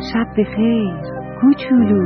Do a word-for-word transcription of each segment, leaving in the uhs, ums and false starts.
شب بخیر کوچولو.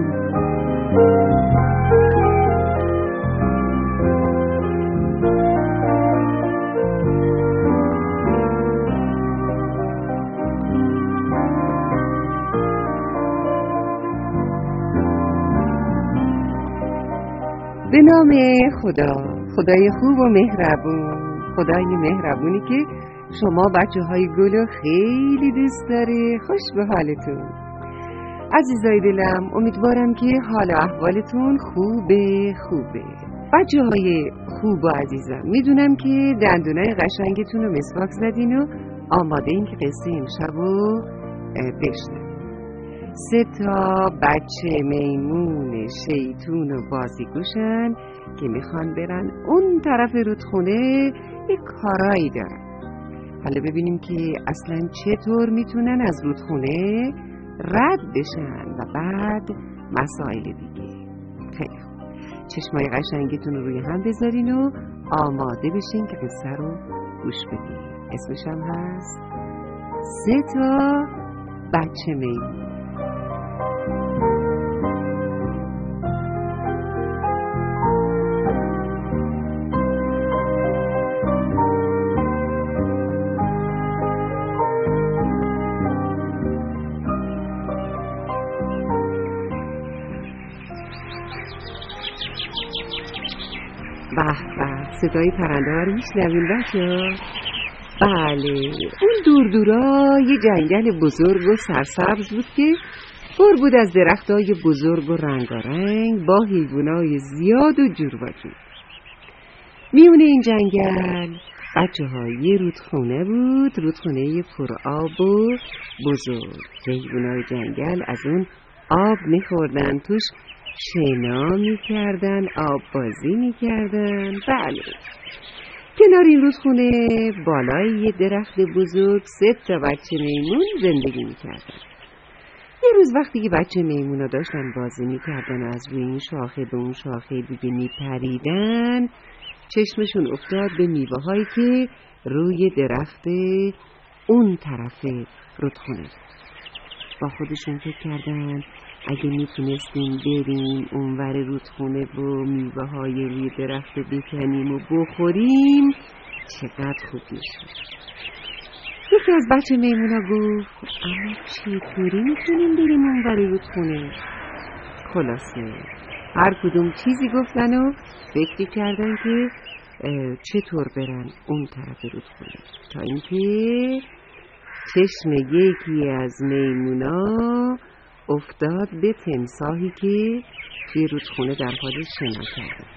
به نام خدا، خدای خوب و مهربون، خدای مهربونی که شما بچه های گلو خیلی دوست داره. خوش به حالتون عزیزای دلم، امیدوارم که حال و احوالتون خوبه خوبه. بچه های خوب و عزیزم، میدونم که دندونای قشنگتون رو مسواک زدین و آماده این که قصه امشب رو بشنوید. سه تا بچه میمون شیطون و بازیگوشن که میخوان برن اون طرف رودخونه، یه کارایی دارن. حالا ببینیم که اصلا چطور میتونن از رودخونه رد بشن و بعد مسائل دیگه. خیلی خوب، چشمای قشنگتون رو روی هم بذارین و آماده بشین که قصه رو گوش بدین. اسمش هم هست سه تا بچه میمون. به به، صدای پرنده ها رو میشنوین بچه‌ها؟ بله، اون دور دورا یه جنگل بزرگ و سرسبز بود که پر بود از درختای بزرگ و رنگارنگ با حیوانای زیاد و جور و جور. میونه این جنگل بچه ها یه رودخونه بود، رودخونه پر آب و بزرگ. حیوانای جنگل از اون آب میخوردن، توش شنا میکردن، آب بازی میکردن. بله، کنار این رودخونه بالای یه درخت بزرگ سه تا بچه میمون زندگی میکردن. یه روز وقتی که بچه میمونا داشتن بازی میکردن و از روی این شاخه به اون شاخه دیگه میپریدن، چشمشون افتاد به میوه هایی که روی درخت اون طرف رودخونه. با خودشون فکر کردن اگه میتونستیم بریم اونور رودخونه و میوه های روی درخت بکنیم و بخوریم چقدر خوب میشه. یکی از بچه میمونا گفت اما چطوری میتونیم بریم اونور رودخونه؟ خلاصه هر کدوم چیزی گفتن و فکر کردن که چطور برن اون طرف رودخونه، تا اینکه چشم یکی از میمونا افتاد به تمساحی که توی رودخونه در حال شنا کرده.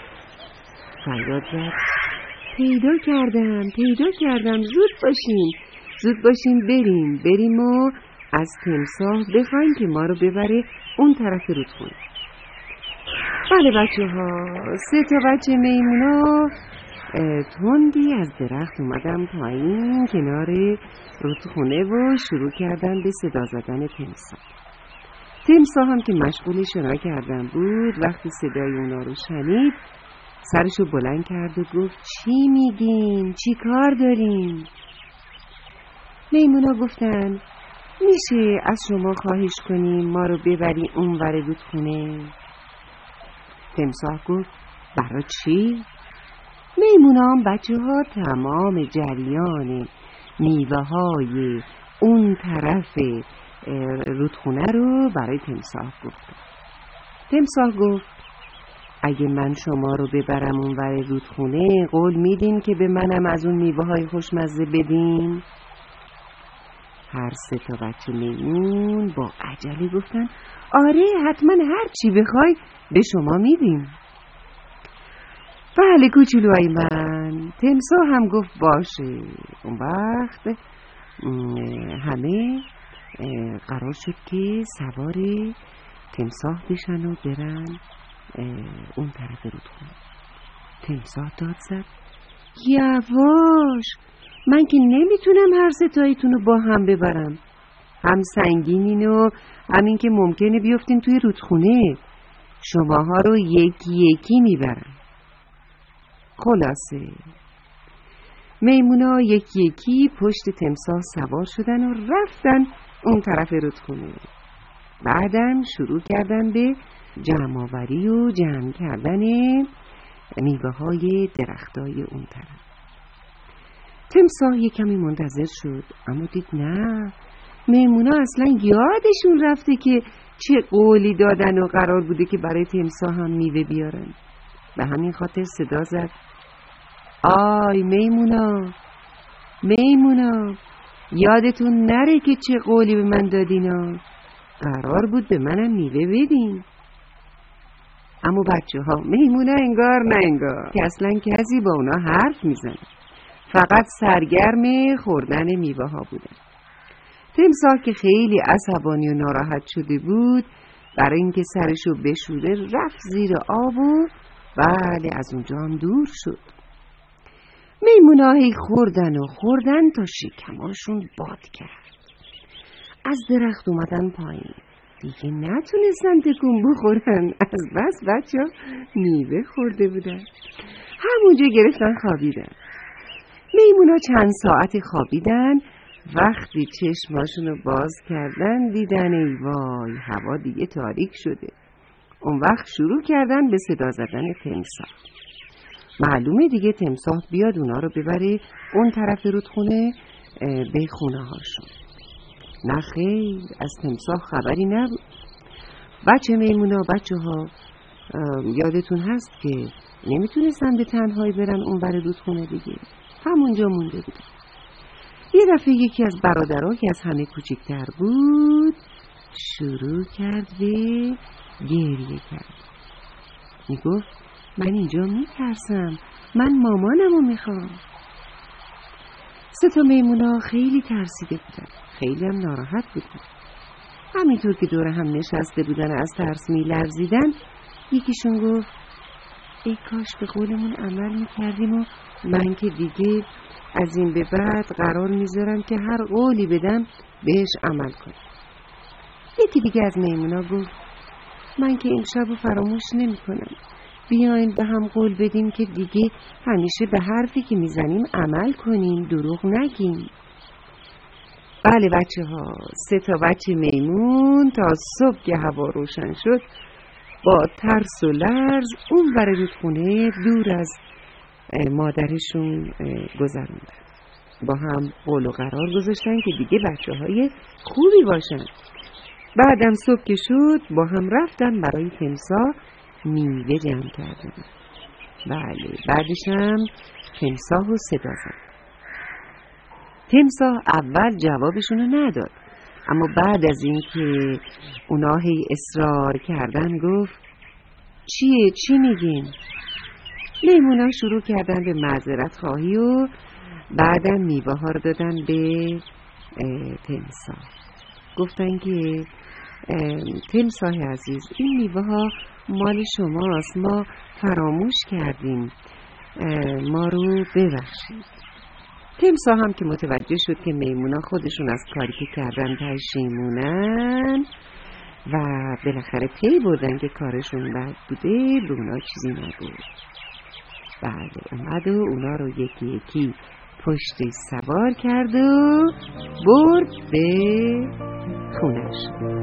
فریاد زد پیدا کردم پیدا کردم زود باشیم زود باشیم بریم بریم و از تمساح بخوایم که ما رو ببره اون طرف رودخونه. بله بچه ها، سه تا بچه میمونا تندی از درخت اومدن پایین کنار رودخونه و شروع کردن به صدا زدن تمساح. تمساح هم که مشغول شنا کردن بود، وقتی صدای اونا رو شنید سرشو بلند کرد و گفت چی میگین؟ چی کار دارین؟ میمونا گفتن میشه از شما خواهش کنیم ما رو ببری اون ور رودخونه؟ تمساح گفت برای چی؟ میمونا هم بچه ها تمام جریان میوه های اون طرف رودخونه رو برای تمساح گفت. تمساح گفت اگه من شما رو ببرم اون ور رودخونه قول میدین که به منم از اون میوه های خوشمزه بدین؟ هر سه تا بچه میمون با عجله گفتن آره حتما، هر چی بخوای به شما میدیم. بله کوچولوهای من. تمساح هم گفت باشه. اون وقت همه قرار شد که سوار تمساح بشن و برن اون طرف رودخونه. تمساح داد زد یواش، من که نمیتونم هر ستاییتون رو با هم ببرم، هم سنگینین و همین که ممکنه بیفتین توی رودخونه، شماها رو یکی یکی میبرم. خلاصه میمونا یکی یکی پشت تمساح سوار شدن و رفتن اون طرف رودخونه. بعدم شروع کردن به جمع‌آوری و جمع کردن میوه های درختای اون طرف. تمساح یه کمی منتظر شد، اما دید نه، میمونا اصلا یادشون رفته که چه قولی دادن و قرار بوده که برای تمساح هم میوه بیارن. به همین خاطر صدا زد: آی میمونا، میمونا، یادتون نره که چه قولی به من دادینا، قرار بود به منم میوه بدین. اما بچه ها میمونا انگار نه انگار که اصلا کسی با اونا حرف میزنه، فقط سرگرم خوردن میوه ها بودن. تمساح که خیلی عصبانی و ناراحت شده بود، برای اینکه سرشو بشوره رفت زیر آب و بله از اونجا هم دور شد. میمونا هی خوردن و خوردن تا شکماشون باد کرد. از درخت اومدن پایین، دیگه نتونستن تکون بخورن، از بس بچه ها میوه خورده بودن. همونجا گرفتن خوابیدن. میمونا چند ساعتی خوابیدن. وقتی چشماشون رو باز کردن دیدن ای وای هوا دیگه تاریک شده. اون وقت شروع کردن به صدا زدن تمساح. معلومه دیگه تمساح بیاد اونا رو ببره اون طرف رودخونه به خونه هاشون. نه خیر، از تمساح خبری نبود. بچه میمونا، بچه ها یادتون هست که نمیتونستن به تنهایی برن اون بر رودخونه دیگه، همونجا مونده بودن. یه دفعه یکی از برادرها که از همه کوچکتر بود شروع کرد به گریه کرد. میگفت من اینجا میترسم، من مامانمو میخوام. سه تا میمونا خیلی ترسیده بودن، خیلی هم ناراحت بودن. همینطور که دور هم نشسته بودن از ترس میلرزیدن، یکیشون گفت ای کاش به قولمون عمل میکردیم و من که دیگه از این به بعد قرار میذارم که هر قولی بدم بهش عمل کنم. یکی دیگه از میمونا گفت من که این شب رو فراموش نمی کنم، بیاین به هم قول بدیم که دیگه همیشه به حرفی که میزنیم عمل کنیم، دروغ نگیم. بله بچه ها، سه تا بچه میمون تا صبح که هوا روشن شد با ترس و لرز اون ور رودخونه دور از مادرشون گذروندن. با هم قول و قرار گذاشتن که دیگه بچه های خوبی باشن. بعدم صبح که شد با هم رفتن برای تمساح میوه جمع کردن. بله، بعدش هم تمساح رو صدا زد. تمساح اول جوابشونو نداد، اما بعد از این که اونا هی اصرار کردن گفت چیه؟ چی میگین؟ میمونا شروع کردن به معذرت خواهی و بعدم میوه ها رو دادن به تمساح. گفتن که تمساح عزیز، این میوه ها مال شماست، ما فراموش کردیم، ما رو ببخشید. تمساح هم که متوجه شد که میمونا خودشون از کاری که کردن پشیمونن و بالاخره پی بردن که کارشون بد بوده، به اونا چیزی نگفت. بله، اومد و اونا رو یکی یکی پشتش سوار کرد و برد به خونش.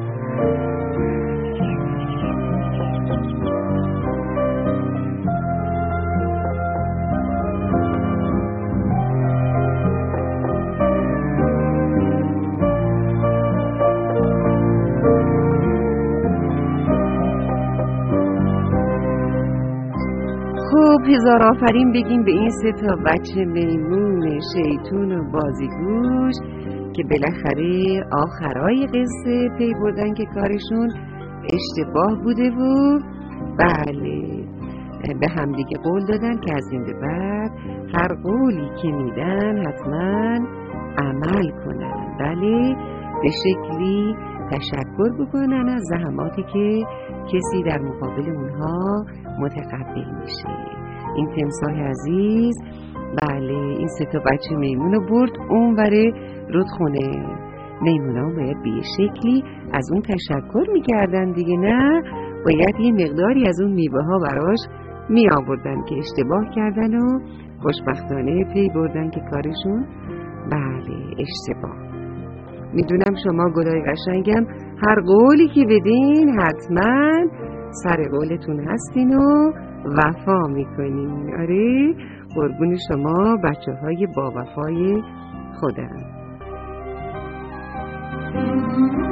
خب هزار آفرین بگیم به این سه تا بچه میمون شیطون و بازیگوش که بالاخره آخرای قصه پی بردن که کارشون اشتباه بوده و بله به همدیگه قول دادن که از این به بعد هر قولی که میدن حتما عمل کنن. بله، به شکلی تشکر بکنن از زحماتی که کسی در مقابل اونها متقبل میشه. این تمساح عزیز بله این سه تا بچه میمون رو برد اون وره رودخونه. میمونا باید به یه شکلی از اون تشکر میکردن دیگه، نه باید یه مقداری از اون میوه ها براش می آوردن که اشتباه کردن و خوشبختانه پی بردن که کارشون بله اشتباه. میدونم شما گلای قشنگم هر قولی که بدین حتما سر قولتون هستین و وفا میکنین. آره، قربون شما بچه های با وفای خودم.